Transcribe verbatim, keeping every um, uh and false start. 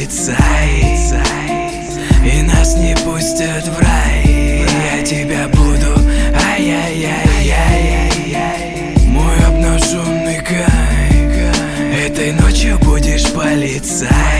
полицай, и нас не пустят в рай. Я тебя буду, ай-яй-яй-яй-яй, мой обнаженный кай. Этой ночью будешь полицай.